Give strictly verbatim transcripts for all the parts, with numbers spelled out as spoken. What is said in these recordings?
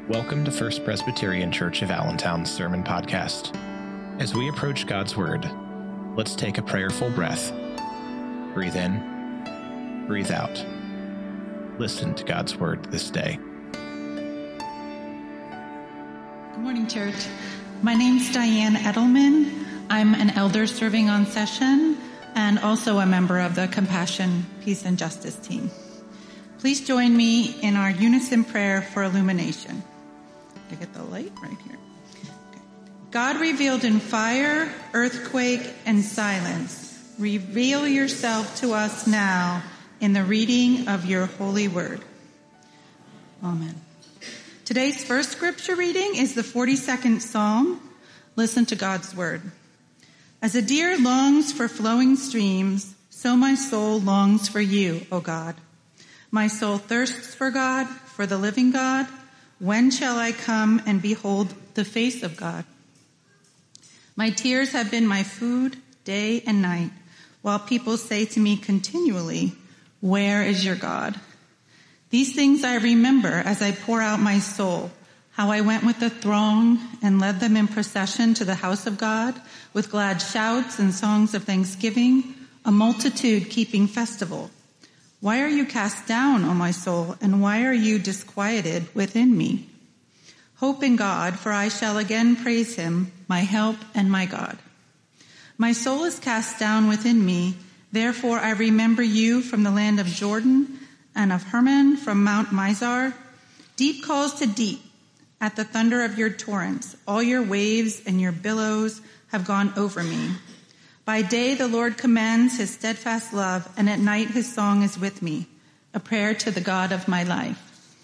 Welcome to First Presbyterian Church of Allentown's Sermon Podcast. As we approach God's Word, let's take a prayerful breath. Breathe in, breathe out. Listen to God's Word this day. Good morning, church. My name's Diane Edelman. I'm an elder serving on session and also a member of the Compassion, Peace, and Justice team. Please join me in our unison prayer for illumination. I get the light right here. Okay. God revealed in fire, earthquake, and silence, reveal yourself to us now in the reading of your holy word. Amen. Today's first scripture reading is the forty-second Psalm. Listen to God's word. As a deer longs for flowing streams, so my soul longs for you, O God. My soul thirsts for God, for the living God. When shall I come and behold the face of God? My tears have been my food day and night, while people say to me continually, where is your God? These things I remember as I pour out my soul, how I went with the throng and led them in procession to the house of God with glad shouts and songs of thanksgiving, a multitude keeping festival. Why are you cast down, O my soul, and why are you disquieted within me? Hope in God, for I shall again praise him, my help and my God. My soul is cast down within me, therefore I remember you from the land of Jordan and of Hermon from Mount Mizar. Deep calls to deep at the thunder of your torrents. All your waves and your billows have gone over me. By day the Lord commands his steadfast love, and at night his song is with me, a prayer to the God of my life.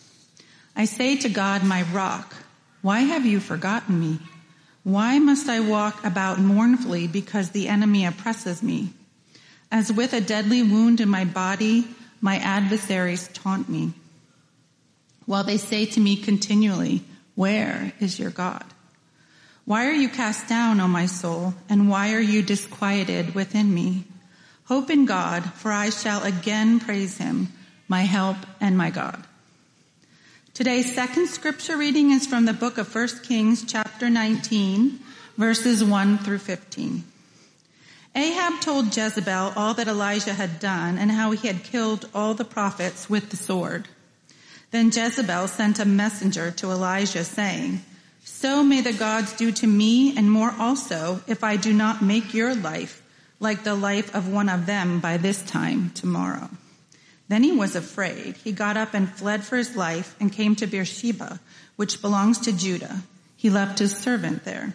I say to God, my rock, why have you forgotten me? Why must I walk about mournfully because the enemy oppresses me? As with a deadly wound in my body, my adversaries taunt me, while they say to me continually, where is your God? Why are you cast down, O my soul, and why are you disquieted within me? Hope in God, for I shall again praise him, my help and my God. Today's second scripture reading is from the book of First Kings, chapter nineteen, verses one through fifteen. Ahab told Jezebel all that Elijah had done and how he had killed all the prophets with the sword. Then Jezebel sent a messenger to Elijah saying, so may the gods do to me and more also if I do not make your life like the life of one of them by this time tomorrow. Then he was afraid. He got up and fled for his life and came to Beersheba, which belongs to Judah. He left his servant there.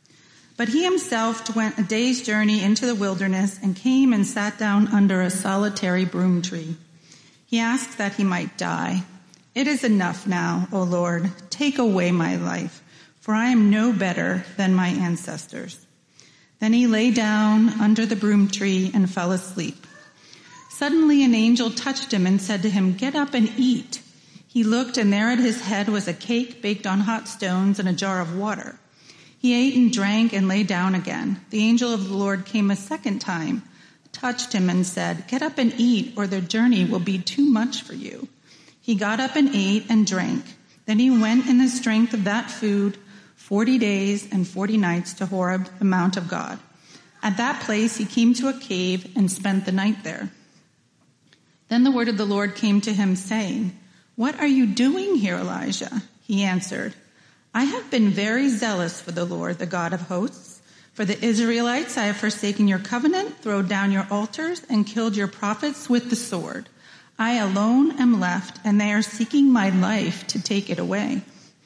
But he himself went a day's journey into the wilderness and came and sat down under a solitary broom tree. He asked that he might die. It is enough now, O Lord. Take away my life, for I am no better than my ancestors. Then he lay down under the broom tree and fell asleep. Suddenly an angel touched him and said to him, get up and eat. He looked, and there at his head was a cake baked on hot stones and a jar of water. He ate and drank and lay down again. The angel of the Lord came a second time, touched him and said, get up and eat, or the journey will be too much for you. He got up and ate and drank. Then he went in the strength of that food forty days and forty nights to Horeb, the mount of God. At that place he came to a cave and spent the night there. Then the word of the Lord came to him, saying, what are you doing here, Elijah? He answered, I have been very zealous for the Lord, the God of hosts. For the Israelites I have forsaken your covenant, thrown down your altars, and killed your prophets with the sword. I alone am left, and they are seeking my life to take it away.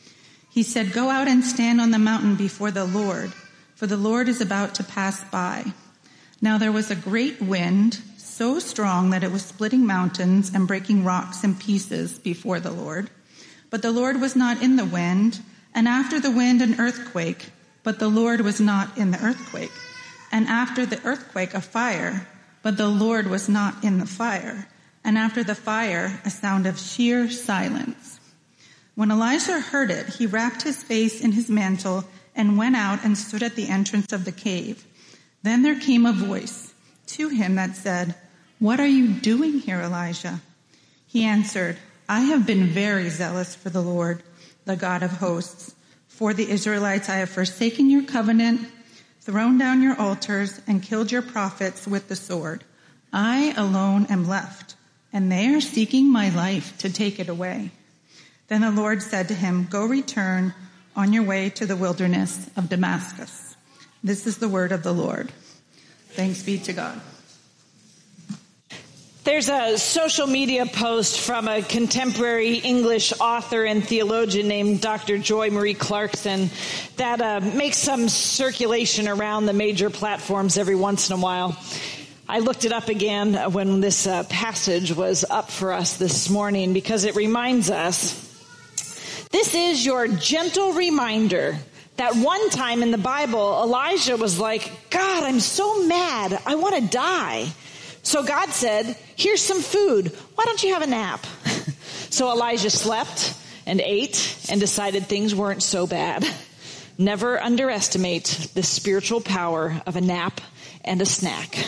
He said, go out and stand on the mountain before the Lord, for the Lord is about to pass by. Now there was a great wind, so strong that it was splitting mountains and breaking rocks in pieces before the Lord. But the Lord was not in the wind, and after the wind an earthquake, but the Lord was not in the earthquake. And after the earthquake a fire, but the Lord was not in the fire. And after the fire a sound of sheer silence. When Elijah heard it, he wrapped his face in his mantle and went out and stood at the entrance of the cave. Then there came a voice to him that said, what are you doing here, Elijah? He answered, I have been very zealous for the Lord. the God of hosts. For the Israelites, I have forsaken your covenant, thrown down your altars, and killed your prophets with the sword. I alone am left, and they are seeking my life to take it away. Then the Lord said to him, go return on your way to the wilderness of Damascus. This is the word of the Lord. Thanks be to God. There's a social media post from a contemporary English author and theologian named Doctor Joy Marie Clarkson that uh, makes some circulation around the major platforms every once in a while. I looked it up again when this uh, passage was up for us this morning because it reminds us, this is your gentle reminder that one time in the Bible, Elijah was like, God, I'm so mad, I want to die. So God said, here's some food. Why don't you have a nap? So Elijah slept and ate and decided things weren't so bad. Never underestimate the spiritual power of a nap and a snack.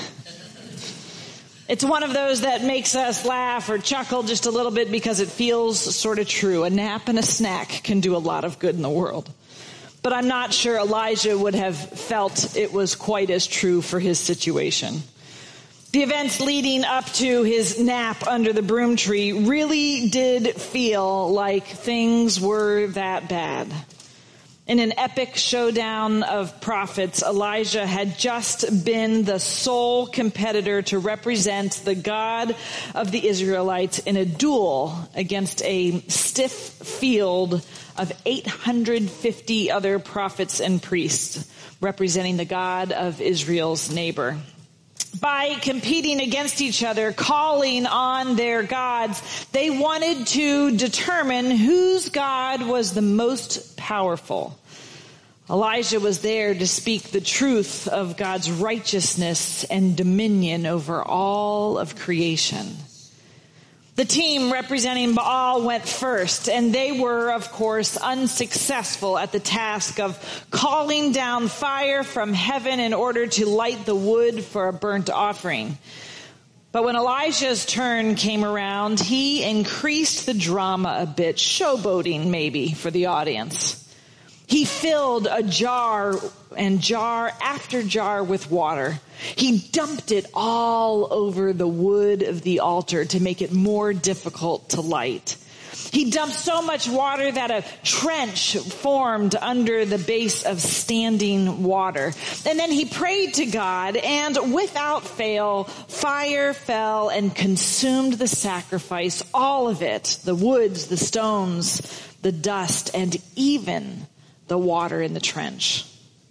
It's one of those that makes us laugh or chuckle just a little bit because it feels sort of true. A nap and a snack can do a lot of good in the world. But I'm not sure Elijah would have felt it was quite as true for his situation. The events leading up to his nap under the broom tree really did feel like things were that bad. In an epic showdown of prophets, Elijah had just been the sole competitor to represent the God of the Israelites in a duel against a stiff field of eight hundred fifty other prophets and priests representing the God of Israel's neighbor. By competing against each other, calling on their gods, they wanted to determine whose God was the most powerful. Elijah was there to speak the truth of God's righteousness and dominion over all of creation. The team representing Baal went first, and they were, of course, unsuccessful at the task of calling down fire from heaven in order to light the wood for a burnt offering. But when Elijah's turn came around, he increased the drama a bit, showboating maybe for the audience. He filled a jar and jar after jar with water. He dumped it all over the wood of the altar to make it more difficult to light. He dumped so much water that a trench formed under the base of standing water. And then he prayed to God, and without fail, fire fell and consumed the sacrifice, all of it, the woods, the stones, the dust, and even the water in the trench.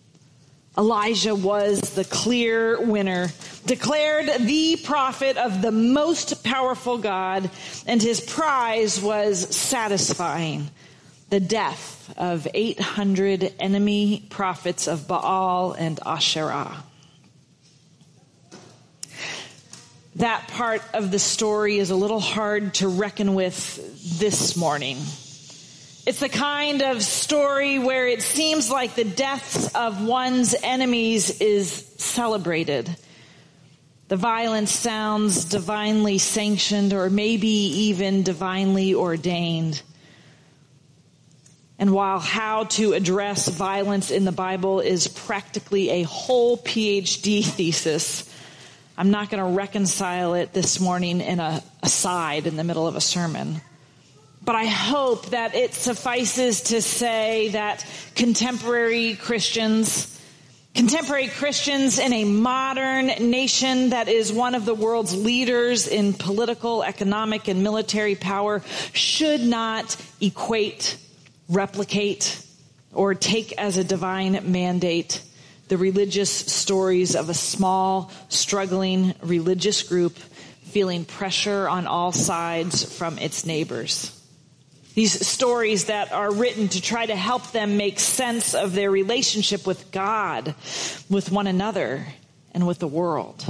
Elijah was the clear winner, declared the prophet of the most powerful God, and his prize was satisfying: the death of eight hundred enemy prophets of Baal and Asherah. That part of the story is a little hard to reckon with this morning. It's the kind of story where it seems like the deaths of one's enemies is celebrated. The violence sounds divinely sanctioned or maybe even divinely ordained. And while how to address violence in the Bible is practically a whole P H D thesis, I'm not going to reconcile it this morning in a aside in the middle of a sermon. But I hope that it suffices to say that contemporary Christians, contemporary Christians in a modern nation that is one of the world's leaders in political, economic, and military power should not equate, replicate, or take as a divine mandate the religious stories of a small, struggling religious group feeling pressure on all sides from its neighbors. These stories that are written to try to help them make sense of their relationship with God, with one another, and with the world.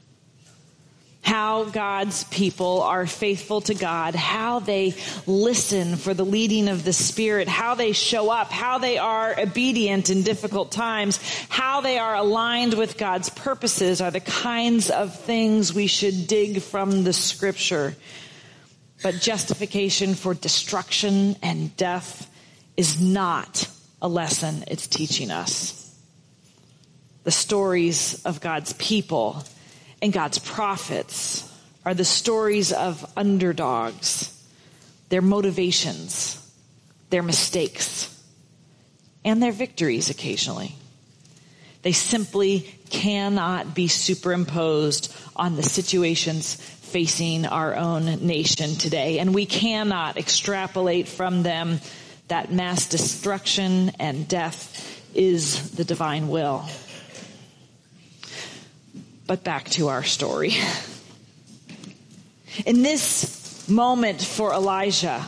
How God's people are faithful to God, how they listen for the leading of the Spirit, how they show up, how they are obedient in difficult times, how they are aligned with God's purposes are the kinds of things we should dig from the Scripture. But justification for destruction and death is not a lesson it's teaching us. The stories of God's people and God's prophets are the stories of underdogs, their motivations, their mistakes, and their victories occasionally. They simply cannot be superimposed on the situations facing our own nation today. And we cannot extrapolate from them that mass destruction and death is the divine will. But back to our story. In this moment for Elijah,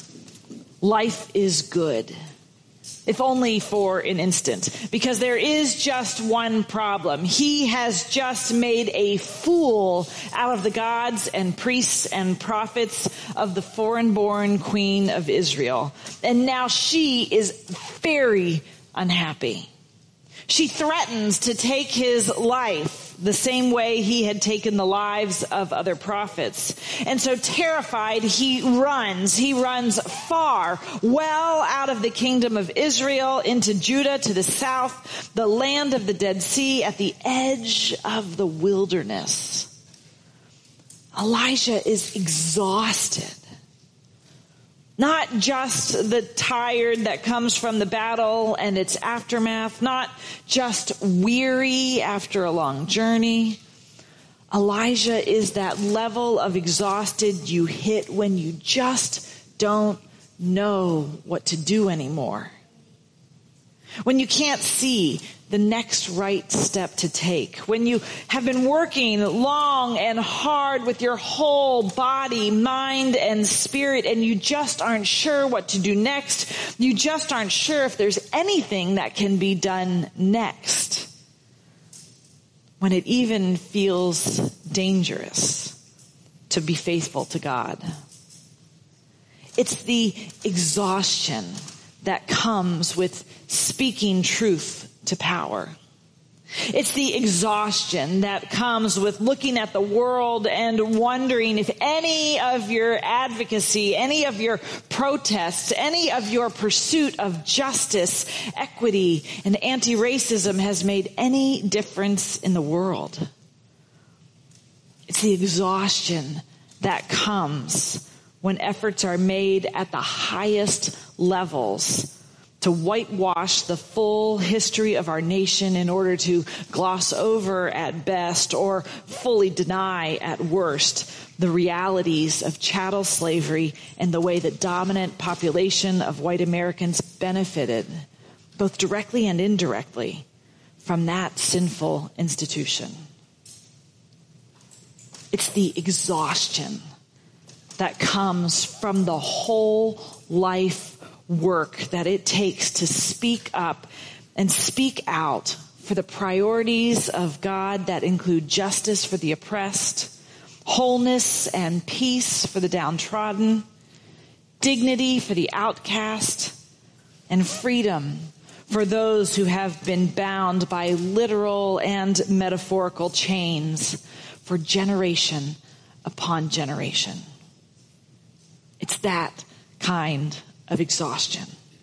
life is good. If only for an instant, because there is just one problem. He has just made a fool out of the gods and priests and prophets of the foreign-born queen of Israel. And now she is very unhappy. She threatens to take his life the same way he had taken the lives of other prophets. And so terrified, he runs. He runs far, well out of the kingdom of Israel into Judah to the south, the land of the Dead Sea at the edge of the wilderness. Elijah is exhausted. Not just the tired that comes from the battle and its aftermath, not just weary after a long journey. Elijah is that level of exhausted you hit when you just don't know what to do anymore. When you can't see the next right step to take. When you have been working long and hard with your whole body, mind, and spirit, and you just aren't sure what to do next. You just aren't sure if there's anything that can be done next. When it even feels dangerous to be faithful to God. It's the exhaustion that comes with speaking truth to power. It's the exhaustion that comes with looking at the world and wondering if any of your advocacy, any of your protests, any of your pursuit of justice, equity, and anti-racism has made any difference in the world. It's the exhaustion that comes when efforts are made at the highest levels to whitewash the full history of our nation in order to gloss over at best or fully deny at worst the realities of chattel slavery and the way the dominant population of white Americans benefited, both directly and indirectly, from that sinful institution. It's the exhaustion that comes from the whole life work that it takes to speak up and speak out for the priorities of God that include justice for the oppressed, wholeness and peace for the downtrodden, dignity for the outcast, and freedom for those who have been bound by literal and metaphorical chains for generation upon generation. It's that kind of exhaustion.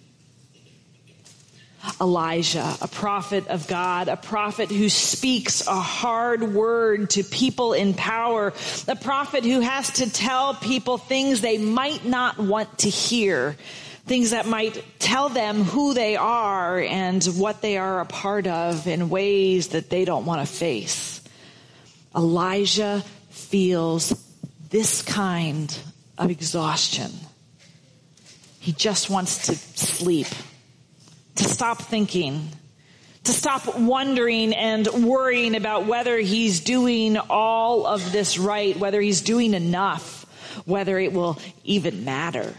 Elijah, a prophet of God, a prophet who speaks a hard word to people in power, a prophet who has to tell people things they might not want to hear, things that might tell them who they are and what they are a part of in ways that they don't want to face. Elijah feels this kind of exhaustion. He just wants to sleep, to stop thinking, to stop wondering and worrying about whether he's doing all of this right, whether he's doing enough, whether it will even matter.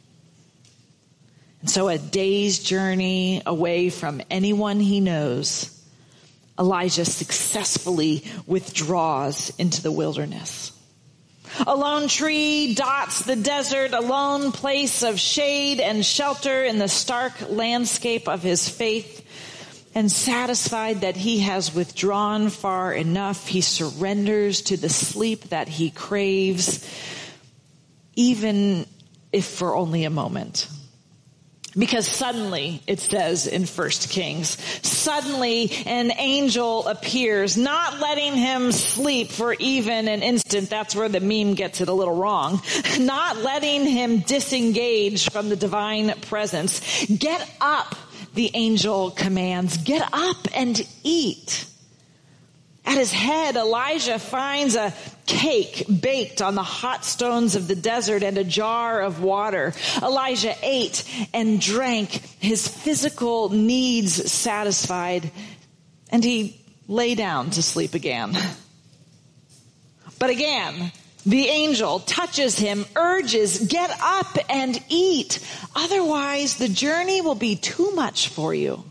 And so a day's journey away from anyone he knows, Elijah successfully withdraws into the wilderness. A lone tree dots the desert, a lone place of shade and shelter in the stark landscape of his faith. And satisfied that he has withdrawn far enough, he surrenders to the sleep that he craves, even if for only a moment. Because suddenly, it says in First Kings, suddenly an angel appears, not letting him sleep for even an instant. That's where the meme gets it a little wrong. Not letting him disengage from the divine presence. Get up, the angel commands. Get up and eat. At his head, Elijah finds a cake baked on the hot stones of the desert and a jar of water. Elijah ate and drank, his physical needs satisfied, and he lay down to sleep again. But again, the angel touches him, urges, get up and eat. Otherwise, the journey will be too much for you.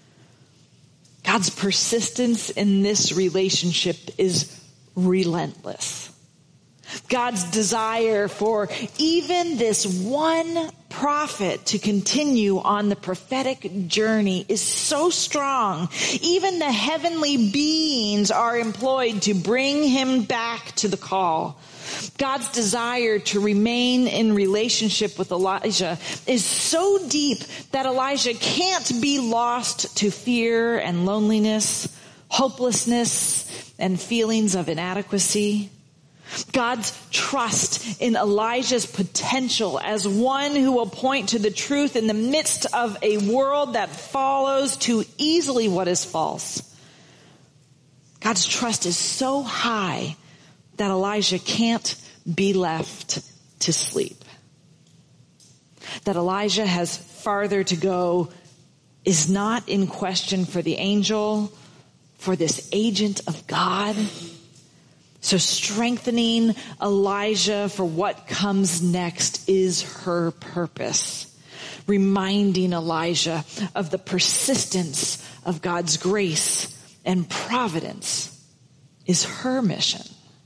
God's persistence in this relationship is relentless. God's desire for even this one prophet to continue on the prophetic journey is so strong. Even the heavenly beings are employed to bring him back to the call. God's desire to remain in relationship with Elijah is so deep that Elijah can't be lost to fear and loneliness, hopelessness, and feelings of inadequacy. God's trust in Elijah's potential as one who will point to the truth in the midst of a world that follows too easily what is false. God's trust is so high that Elijah can't be left to sleep. That Elijah has farther to go is not in question for the angel, for this agent of God. So strengthening Elijah for what comes next is her purpose. Reminding Elijah of the persistence of God's grace and providence is her mission.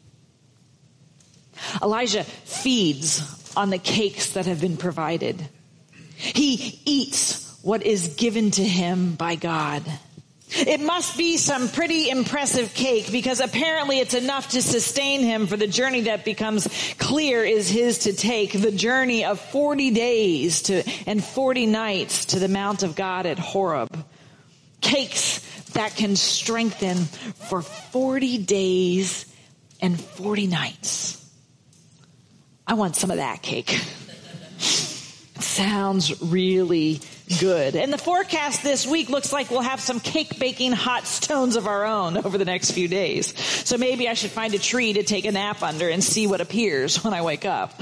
Elijah feeds on the cakes that have been provided. He eats what is given to him by God. It must be some pretty impressive cake because apparently it's enough to sustain him for the journey that becomes clear is his to take, the journey of forty days to and forty nights to the Mount of God at Horeb. Cakes that can strengthen for forty days and forty nights. I want some of that cake. It sounds really good. And the forecast this week looks like we'll have some cake baking hot stones of our own over the next few days. So maybe I should find a tree to take a nap under and see what appears when I wake up.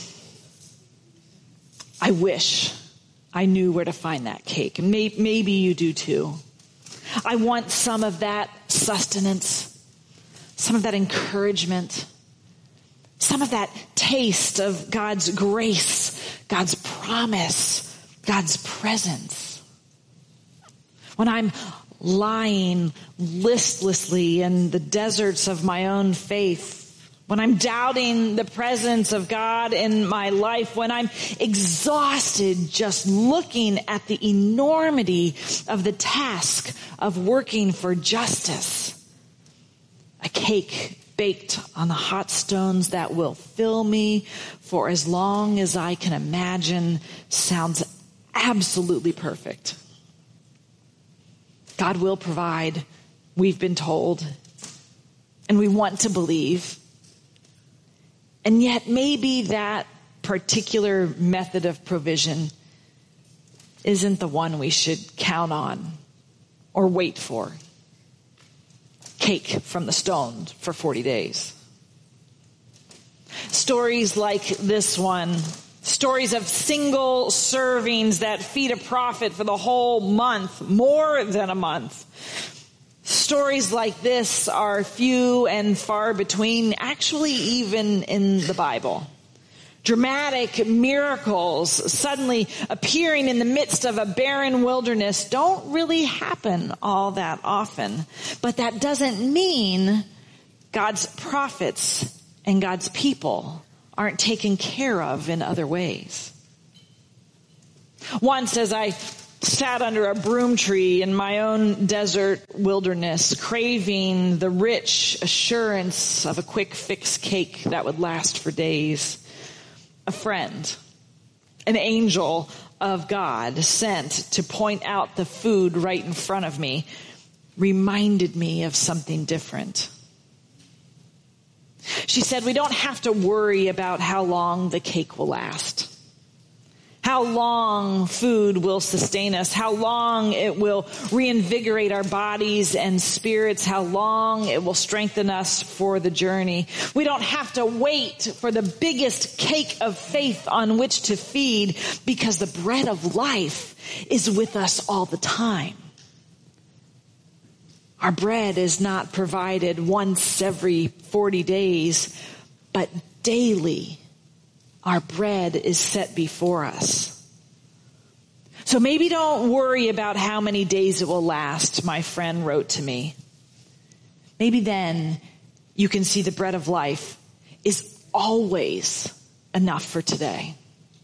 I wish I knew where to find that cake. And may- maybe you do too. I want some of that sustenance, some of that encouragement, some of that taste of God's grace, God's promise, God's presence. When I'm lying listlessly in the deserts of my own faith, when I'm doubting the presence of God in my life, when I'm exhausted just looking at the enormity of the task of working for justice, a cake baked on the hot stones that will fill me for as long as I can imagine sounds absolutely perfect. God will provide, we've been told, and we want to believe. And yet maybe that particular method of provision isn't the one we should count on or wait for. Cake from the stone for forty days. Stories like this one, stories of single servings that feed a prophet for the whole month, more than a month. Stories like this are few and far between, actually even in the Bible. Dramatic miracles suddenly appearing in the midst of a barren wilderness don't really happen all that often. But that doesn't mean God's prophets and God's people aren't taken care of in other ways. Once, as I sat under a broom tree in my own desert wilderness, craving the rich assurance of a quick fix cake that would last for days, a friend, an angel of God sent to point out the food right in front of me reminded me of something different. She said, we don't have to worry about how long the cake will last, how long food will sustain us, how long it will reinvigorate our bodies and spirits, how long it will strengthen us for the journey. We don't have to wait for the biggest cake of faith on which to feed, because the bread of life is with us all the time. Our bread is not provided once every forty days, but daily our bread is set before us. So maybe don't worry about how many days it will last, my friend wrote to me. Maybe then you can see the bread of life is always enough for today.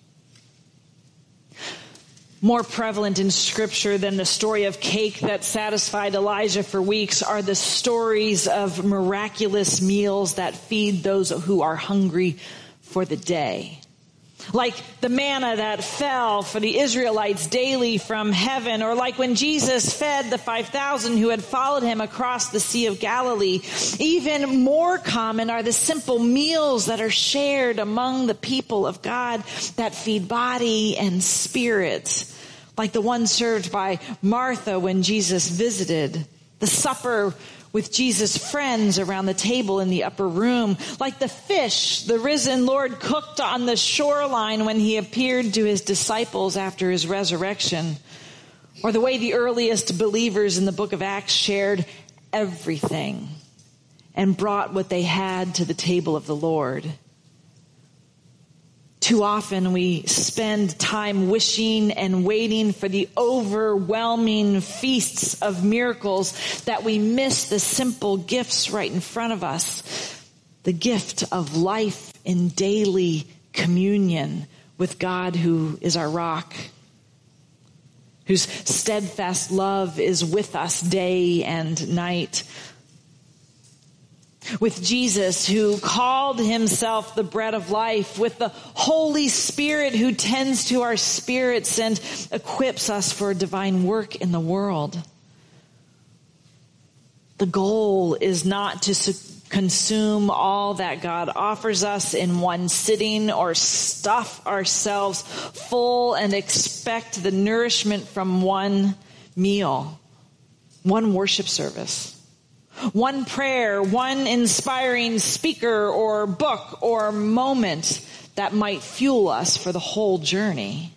More prevalent in Scripture than the story of cake that satisfied Elijah for weeks are the stories of miraculous meals that feed those who are hungry for the day. Like the manna that fell for the Israelites daily from heaven, or like when Jesus fed the five thousand who had followed him across the Sea of Galilee. Even more common are the simple meals that are shared among the people of God that feed body and spirit, like the one served by Martha when Jesus visited, the supper with Jesus' friends around the table in the upper room, like the fish the risen Lord cooked on the shoreline when he appeared to his disciples after his resurrection, or the way the earliest believers in the book of Acts shared everything and brought what they had to the table of the Lord. Too often we spend time wishing and waiting for the overwhelming feasts of miracles that we miss the simple gifts right in front of us. The gift of life in daily communion with God, who is our rock, whose steadfast love is with us day and night. With Jesus, who called himself the bread of life, with the Holy Spirit who tends to our spirits and equips us for divine work in the world. The goal is not to su- consume all that God offers us in one sitting, or stuff ourselves full and expect the nourishment from one meal, one worship service, one prayer, one inspiring speaker or book or moment that might fuel us for the whole journey.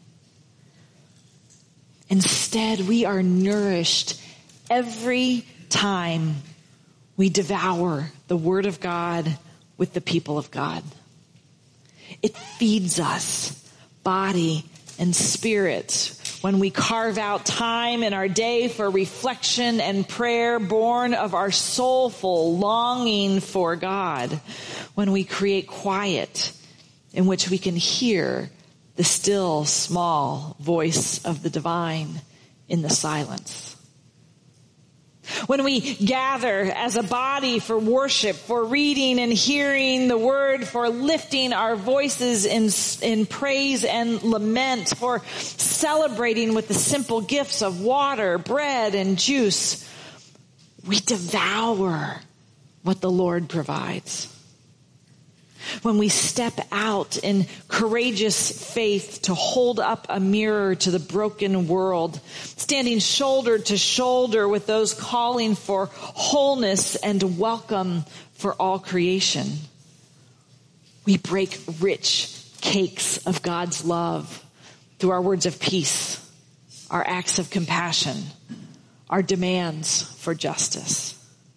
Instead, we are nourished every time we devour the Word of God with the people of God. It feeds us, body and spirit, when we carve out time in our day for reflection and prayer born of our soulful longing for God, when we create quiet in which we can hear the still small voice of the divine in the silence. When we gather as a body for worship, for reading and hearing the word, for lifting our voices in, in praise and lament, for celebrating with the simple gifts of water, bread, and juice, we devour what the Lord provides. When we step out in courageous faith to hold up a mirror to the broken world, standing shoulder to shoulder with those calling for wholeness and welcome for all creation, we break rich cakes of God's love through our words of peace, our acts of compassion, our demands for justice.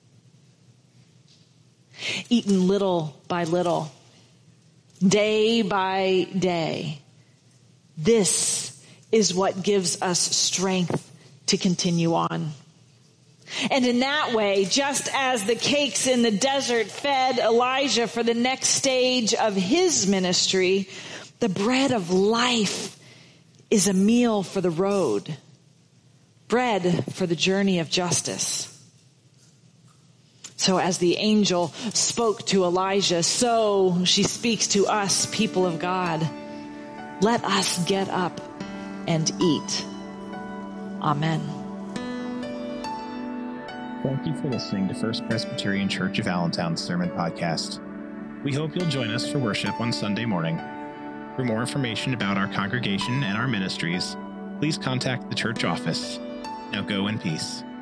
Eaten little by little, day by day, this is what gives us strength to continue on. And in that way, just as the cakes in the desert fed Elijah for the next stage of his ministry, the bread of life is a meal for the road, bread for the journey of justice. So as the angel spoke to Elijah, so she speaks to us, people of God. Let us get up and eat. Amen. Thank you for listening to First Presbyterian Church of Allentown's Sermon Podcast. We hope you'll join us for worship on Sunday morning. For more information about our congregation and our ministries, please contact the church office. Now go in peace.